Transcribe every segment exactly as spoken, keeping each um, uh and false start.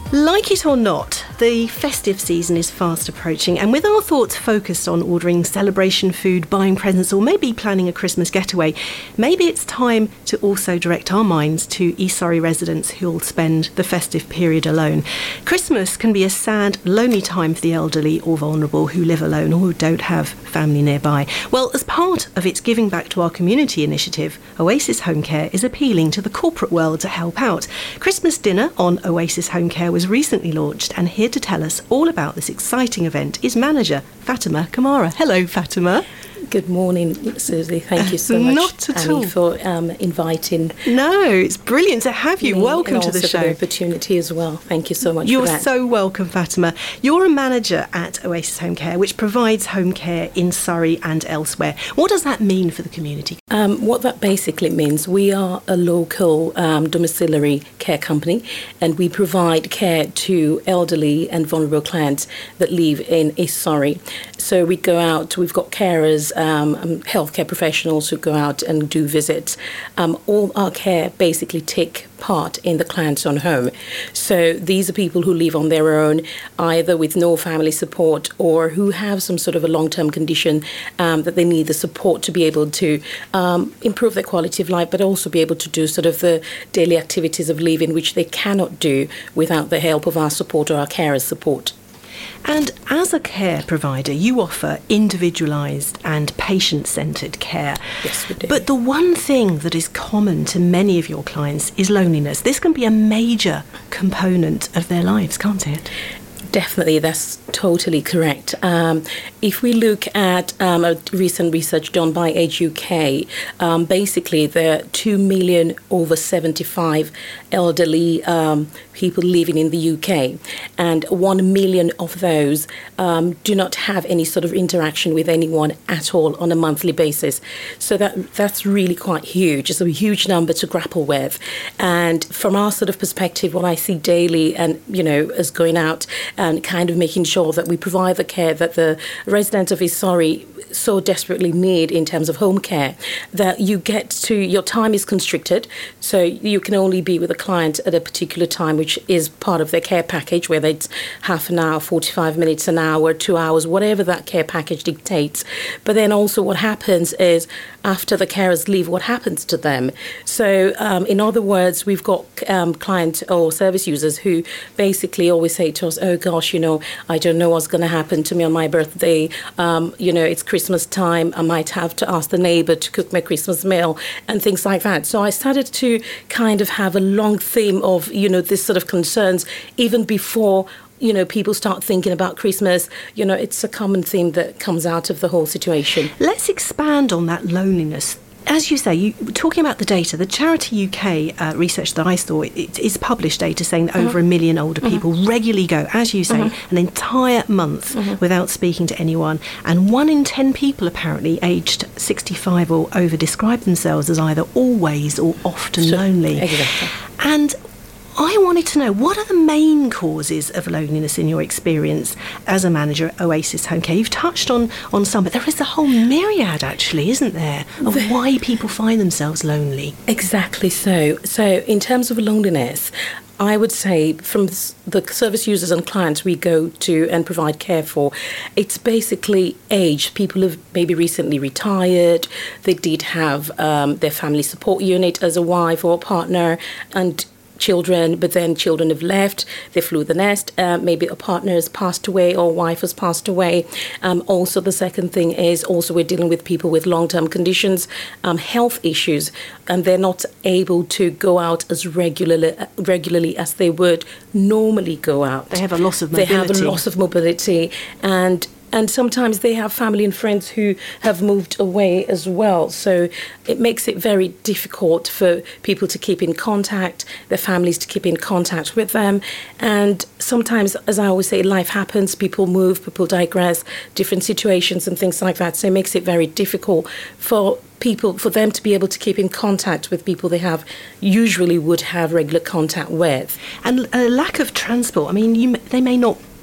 Like it or not, the festive season is fast approaching, and with our thoughts focused on ordering celebration food, buying presents, or maybe planning a Christmas getaway, maybe it's time to also direct our minds to East Surrey residents who'll spend the festive period alone. Christmas can be a sad, lonely time for the elderly or vulnerable who live alone or who don't have family nearby. Well, as part of its Giving Back to Our Community initiative, Oasis Home Care is appealing to the corporate world to help out. Christmas dinner on Oasis Home Care was recently launched, and here to tell us all about this exciting event is manager Fatima Kamara. Hello, Fatima. Good morning, Susie. Thank you so much, Not at Annie, all. for um, inviting. No, it's brilliant to have you. me Welcome and to the also show. for the opportunity as well. Thank you so much You're for that. so welcome, Fatima. You're a manager at Oasis Home Care, which provides home care in Surrey and elsewhere. What does that mean for the community? Um, what that basically means, we are a local um, domiciliary care company, and we provide care to elderly and vulnerable clients that live in East Surrey. So we go out, we've got carers, um, um, healthcare professionals who go out and do visits. Um, all our care basically take part in the client's own home. So these are people who live on their own, either with no family support or who have some sort of a long-term condition um, that they need the support to be able to um, improve their quality of life, but also be able to do sort of the daily activities of living, which they cannot do without the help of our support or our carers' support. And as a care provider, you offer individualised and patient-centred care. Yes, we do. But the one thing that is common to many of your clients is loneliness. This can be a major component of their lives, can't it? Definitely, that's totally correct. Um, if we look at um, a recent research done by Age U K, um, basically there are two million over seventy-five elderly um, people living in the U K, and one million of those um, do not have any sort of interaction with anyone at all on a monthly basis. So that that's really quite huge. It's a huge number to grapple with. And from our sort of perspective, what I see daily and, you know, as going out and kind of making sure that we provide the care that the residents of East Surrey so desperately need in terms of home care, that you get to, your time is constricted, so you can only be with a client at a particular time, which is part of their care package, whether it's half an hour, forty-five minutes, an hour, two hours, whatever that care package dictates. But then also what happens is, after the carers leave, what happens to them? So um, in other words, we've got um, client or service users who basically always say to us, oh gosh, you know, I don't know what's going to happen to me on my birthday. Um, you know, it's Christmas time. I might have to ask the neighbour to cook my Christmas meal and things like that. So I started to kind of have a long theme of, you know, this sort of concerns even before, you know, people start thinking about Christmas. You know, it's a common theme that comes out of the whole situation. Let's expand on that loneliness. As you say, you talking about the data, the Charity U K uh, research that I saw, it, it is published data saying that mm-hmm. over a million older mm-hmm. people regularly go, as you say, mm-hmm. an entire month mm-hmm. without speaking to anyone. And one in ten people apparently aged sixty-five or over describe themselves as either always or often sure. lonely. Exactly. And I wanted to know, what are the main causes of loneliness in your experience as a manager at Oasis Home Care? You've touched on, on some, but there is a whole myriad, actually, isn't there, of why people find themselves lonely? Exactly so. So in terms of loneliness, I would say from the service users and clients we go to and provide care for, it's basically age. People have maybe recently retired. They did have um, their family support unit as a wife or a partner, and children, but then children have left, they flew the nest, uh, maybe a partner has passed away or wife has passed away. Um, also, the second thing is also we're dealing with people with long-term conditions, um, health issues, and they're not able to go out as regularly, regularly as they would normally go out. They have a loss of mobility. They have a loss of mobility, and And sometimes they have family and friends who have moved away as well. So it makes it very difficult for people to keep in contact, their families to keep in contact with them. And sometimes, as I always say, life happens, people move, people digress, different situations and things like that. So it makes it very difficult for people, for them to be able to keep in contact with people they have usually would have regular contact with. And a lack of transport. I mean, you, they may not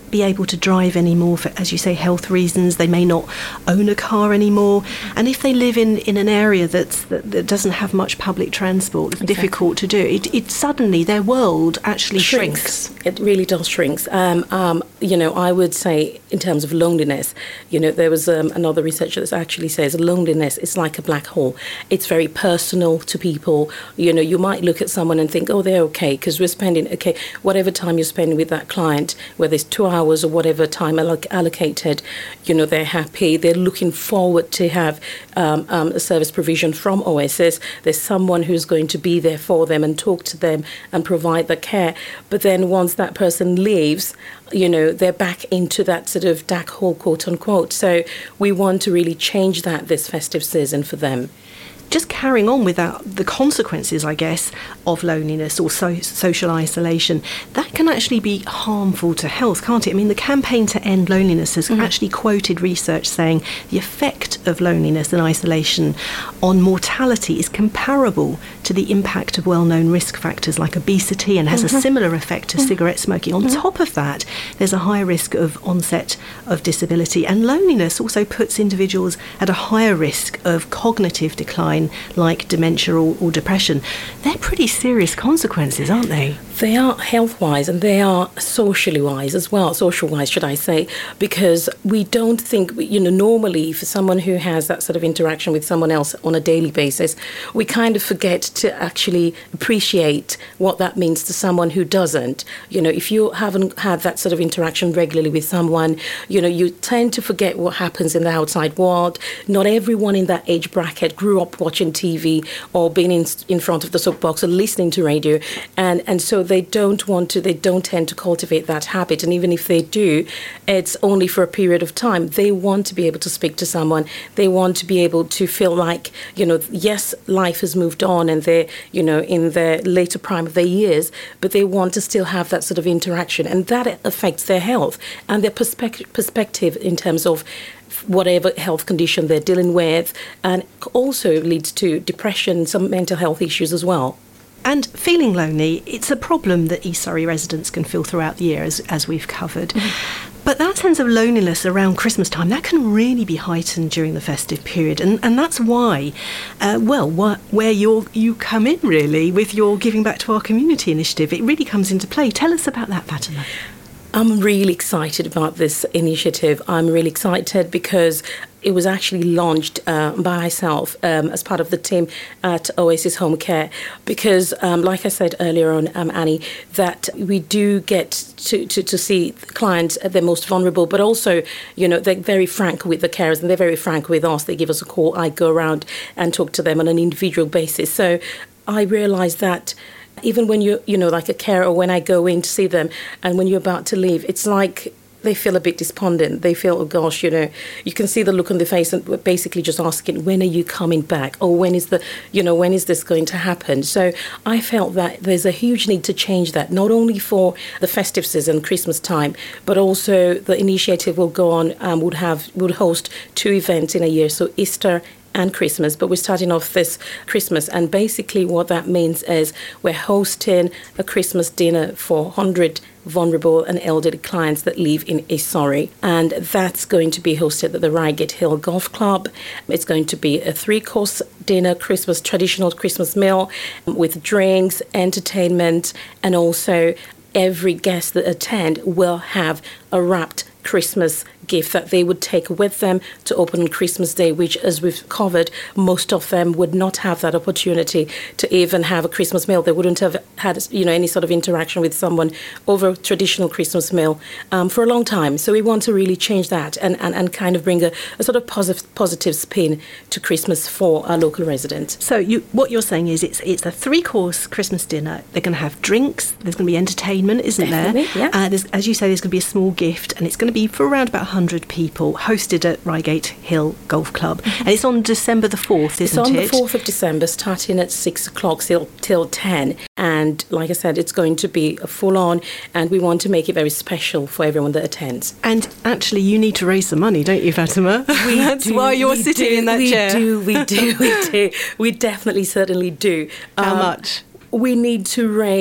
be able to drive anymore for, as you say, health reasons. They may not own a car anymore. And if they live in, in an area that's, that, that doesn't have much public transport, it's exactly. difficult to do, it, it suddenly, their world actually shrinks. shrinks. It really does shrinks. Um, um, you know, I would say in terms of loneliness, you know, there was um, another researcher that actually says loneliness is like a black hole. It's very personal to people. You know, you might look at someone and think, oh, they're okay, because we're spending, okay, whatever time you're spending with that client, whether it's two hours or whatever time alloc- allocated, you know, they're happy. They're looking forward to have um, um, a service provision from Oasis. There's someone who's going to be there for them and talk to them and provide the care. But then once that person leaves, you know, they're back into that sort of dark hole, quote unquote. So we want to really change that this festive season for them. Just carrying on without the consequences, I guess, of loneliness or so, social isolation, that can actually be harmful to health, can't it? I mean, the Campaign to End Loneliness has mm-hmm. actually quoted research saying the effect of loneliness and isolation on mortality is comparable to the impact of well-known risk factors like obesity and has mm-hmm. a similar effect to mm-hmm. cigarette smoking. On mm-hmm. top of that, there's a higher risk of onset of disability, and loneliness also puts individuals at a higher risk of cognitive decline, like dementia or, or depression. They're pretty serious consequences, aren't they? They are health-wise and they are socially-wise as well, social-wise, should I say, because we don't think, you know, normally for someone who has that sort of interaction with someone else on a daily basis, we kind of forget to actually appreciate what that means to someone who doesn't. You know, if you haven't had that sort of interaction regularly with someone, you know, you tend to forget what happens in the outside world. Not everyone in that age bracket grew up watching T V or being in, in front of the soapbox or listening to radio, and, and so they don't want to, they don't tend to cultivate that habit. And even if they do, it's only for a period of time. They want to be able to speak to someone. They want to be able to feel like, you know, yes, life has moved on and they're, you know, in their later prime of their years, but they want to still have that sort of interaction. And that affects their health and their perspective, perspective in terms of whatever health condition they're dealing with, and also leads to depression, some mental health issues as well. And feeling lonely, it's a problem that East Surrey residents can feel throughout the year, as, as we've covered. Mm-hmm. But that sense of loneliness around Christmas time, that can really be heightened during the festive period. And, and that's why, uh, well, wh- where you're, you come in, really, with your Giving Back to Our Community initiative. It really comes into play. Tell us about that, Fatima. I'm really excited about this initiative. I'm really excited because it was actually launched uh, by myself um, as part of the team at Oasis Home Care because, um, like I said earlier on, um, Annie, that we do get to, to, to see clients at their most vulnerable, but also, you know, they're very frank with the carers and they're very frank with us. They give us a call. I go around and talk to them on an individual basis. So I realised that even when you're, you know, like a carer, or when I go in to see them and when you're about to leave, it's like they feel a bit despondent. They feel, oh gosh, you know, you can see the look on their face and we're basically just asking, when are you coming back? Or when is the, you know, when is this going to happen? So I felt that there's a huge need to change that, not only for the festive season, Christmas time, but also the initiative will go on and um, would have, would host two events in a year. So Easter and Christmas, but we're starting off this Christmas, and basically what that means is we're hosting a Christmas dinner for one hundred vulnerable and elderly clients that live in East Surrey, and that's going to be hosted at the Reigate Hill Golf Club. It's going to be a three-course dinner, Christmas traditional Christmas meal with drinks, entertainment, and also every guest that attend will have a wrapped Christmas gift that they would take with them to open on Christmas Day, which, as we've covered, most of them would not have that opportunity to even have a Christmas meal. They wouldn't have had, you know, any sort of interaction with someone over a traditional Christmas meal um, for a long time. So we want to really change that and, and, and kind of bring a, a sort of positive positive spin to Christmas for our local residents. So you, what you're saying is it's it's a three-course Christmas dinner. They're going to have drinks. There's going to be entertainment, isn't Definitely, there? Yeah. Uh, there's, as you say, there's going to be a small gift, and it's going to be for around about one hundred people, hosted at Reigate Hill Golf Club. Mm-hmm. And it's on December the fourth, isn't it? It's on it? the fourth of December, starting at six o'clock till, till ten. And like I said, it's going to be a full-on, and we want to make it very special for everyone that attends. And actually, you need to raise some money, don't you, Fatima? We That's do, why you're sitting do, in that we chair. Do, we do, we do. We definitely, certainly do. How um, much? We need to raise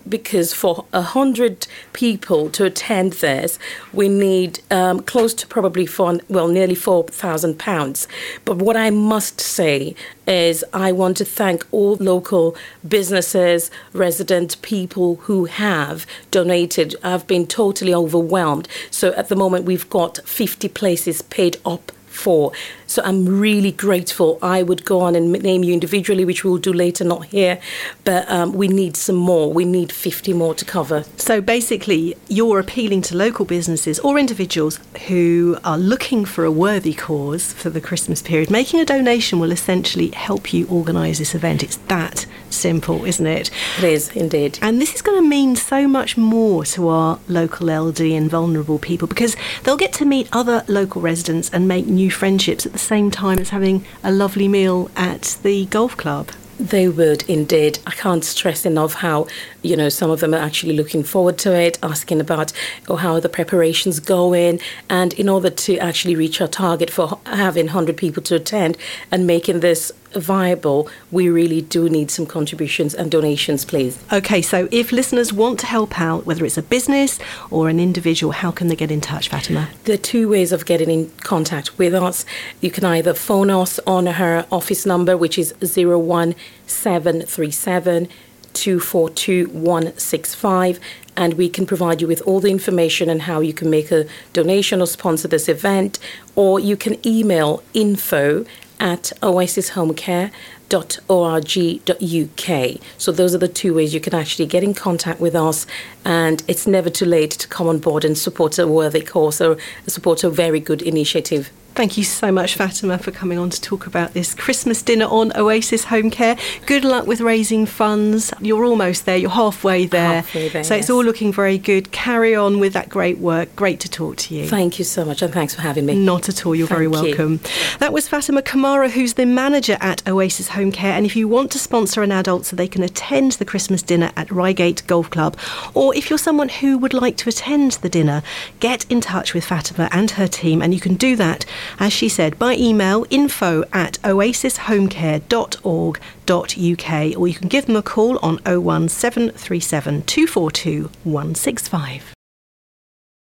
because for a hundred people to attend this, we need um, close to probably four, well, nearly four thousand pounds. But what I must say is I want to thank all local businesses, resident people who have donated. I've been totally overwhelmed. So at the moment, we've got fifty places paid up for. So I'm really grateful. I would go on and name you individually, which we'll do later, not here. But um, we need some more. We need fifty more to cover. So basically, you're appealing to local businesses or individuals who are looking for a worthy cause for the Christmas period. Making a donation will essentially help you organise this event. It's that simple, isn't it? It is, indeed. And this is going to mean so much more to our local elderly and vulnerable people, because they'll get to meet other local residents and make new friendships at the same time as having a lovely meal at the golf club. They would indeed. I can't stress enough how, you know, some of them are actually looking forward to it, asking about oh, how the preparations going. And in order to actually reach our target for having one hundred people to attend and making this viable, we really do need some contributions and donations, please. OK, so if listeners want to help out, whether it's a business or an individual, how can they get in touch, Fatima? There are two ways of getting in contact with us. You can either phone us on her office number, which is zero one seven three seven two four two one six five, and we can provide you with all the information on how you can make a donation or sponsor this event, or you can email info at oasis home care dot org dot U K. So those are the two ways you can actually get in contact with us, and it's never too late to come on board and support a worthy cause or support a very good initiative. Thank you so much, Fatima, for coming on to talk about this Christmas dinner on Oasis Home Care. Good luck with raising funds. You're almost there. You're halfway there. Halfway there, so yes. It's all looking very good. Carry on with that great work. Great to talk to you. Thank you so much, and thanks for having me. Not at all. You're Thank very you. welcome. That was Fatima Kamara, who's the manager at Oasis Home Care. And if you want to sponsor an adult so they can attend the Christmas dinner at Reigate Golf Club, or if you're someone who would like to attend the dinner, get in touch with Fatima and her team, and you can do that, as she said, by email info at oasis home care dot org dot U K, or you can give them a call on oh one seven three seven two four two one six five.